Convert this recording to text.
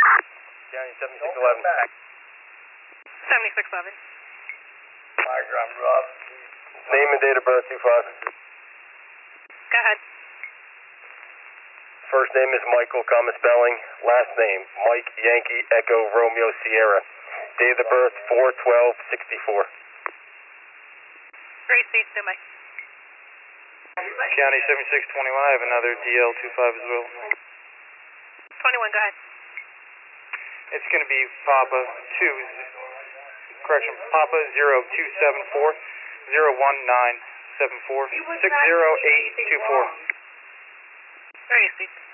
County 7611. 7611. Roger, I'm Rob. Name and date of birth, 25. Go ahead. First name is Michael, common spelling. Last name, Mike Yankee Echo Romeo Sierra. Date of birth, 4/12/64. Gracie, stand by. County 7621, I have another DL25 as well. 21, go ahead. It's going to be Papa 0274 01974 60824. Gracie.